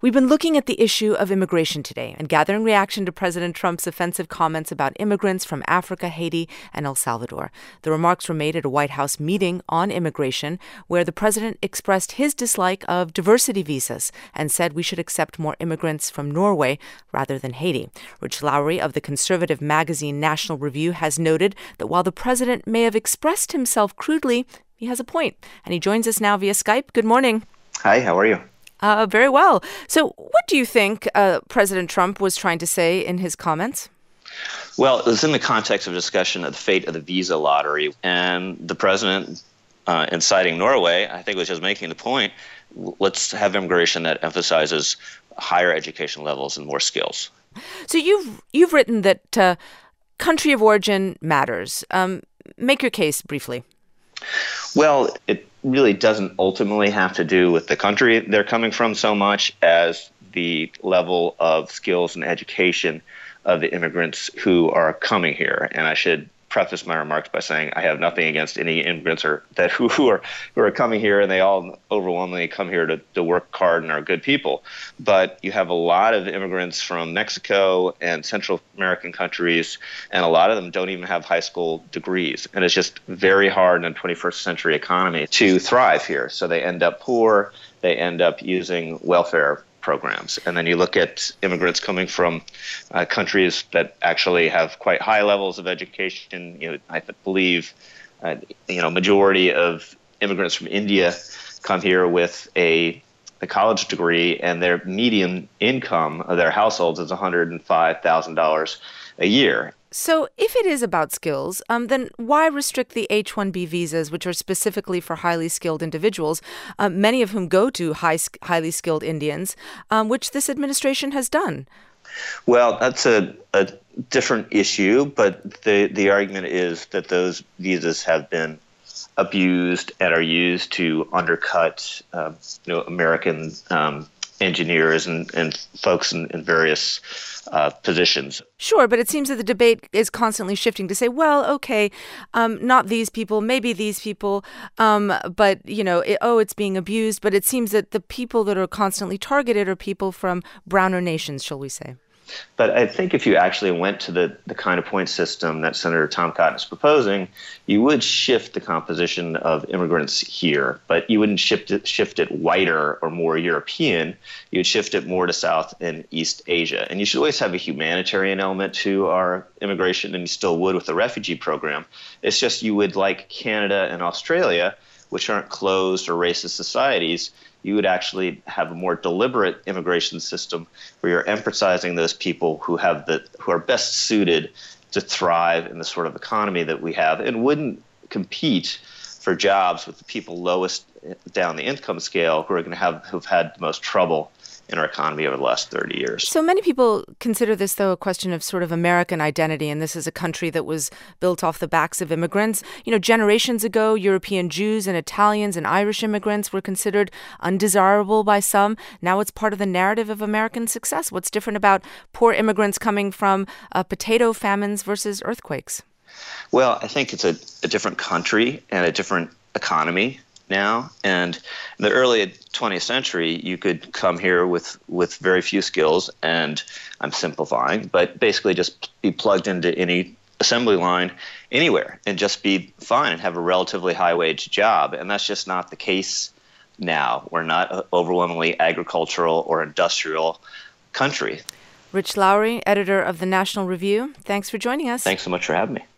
We've been looking at the issue of immigration today and gathering reaction to President Trump's offensive comments about immigrants from Africa, Haiti, and El Salvador. The remarks were made at a White House meeting on immigration where the president expressed his dislike of diversity visas and said we should accept more immigrants from Norway rather than Haiti. Rich Lowry of the conservative magazine National Review has noted that while the president may have expressed himself crudely, he has a point. And he joins us now via Skype. Good morning. Hi, how are you? Very well. So what do you think President Trump was trying to say in his comments? Well, it was in the context of discussion of the fate of the visa lottery. And the president, inciting Norway, I think was just making the point, let's have immigration that emphasizes higher education levels and more skills. So you've written that country of origin matters. Make your case briefly. Well, it really doesn't ultimately have to do with the country they're coming from so much as the level of skills and education of the immigrants who are coming here. And I should preface my remarks by saying I have nothing against any immigrants who are coming here, and they all overwhelmingly come here to work hard and are good people. But you have a lot of immigrants from Mexico and Central American countries, and a lot of them don't even have high school degrees. And it's just very hard in a 21st century economy to thrive here. So they end up poor, they end up using welfare programs. And then you look at immigrants coming from countries that actually have quite high levels of education. I believe, majority of immigrants from India come here with a college degree, and their median income of their households is $105,000 a year. So if it is about skills, then why restrict the H-1B visas, which are specifically for highly skilled individuals, many of whom go to highly skilled Indians, which this administration has done? Well, that's a different issue, but the argument is that those visas have been abused and are used to undercut American engineers and folks in various positions. Sure, but it seems that the debate is constantly shifting to say, well, okay, not these people, maybe these people, but, it's being abused. But it seems that the people that are constantly targeted are people from browner nations, shall we say. But I think if you actually went to the kind of point system that Senator Tom Cotton is proposing, you would shift the composition of immigrants here, but you wouldn't shift it whiter or more European. You would shift it more to South and East Asia. And you should always have a humanitarian element to our immigration, and you still would with the refugee program. It's just you would, like Canada and Australia, which aren't closed or racist societies, you would actually have a more deliberate immigration system where you're emphasizing those people who are best suited to thrive in the sort of economy that we have, and wouldn't compete for jobs with the people lowest down the income scale who've had the most trouble in our economy over the last 30 years. So many people consider this, though, a question of sort of American identity, and this is a country that was built off the backs of immigrants. Generations ago, European Jews and Italians and Irish immigrants were considered undesirable by some. Now it's part of the narrative of American success. What's different about poor immigrants coming from potato famines versus earthquakes? Well, I think it's a different country and a different economy now. And in the early 20th century, you could come here with very few skills, and I'm simplifying, but basically just be plugged into any assembly line anywhere and just be fine and have a relatively high wage job. And that's just not the case now. We're not an overwhelmingly agricultural or industrial country. Rich Lowry, editor of the National Review, thanks for joining us. Thanks so much for having me.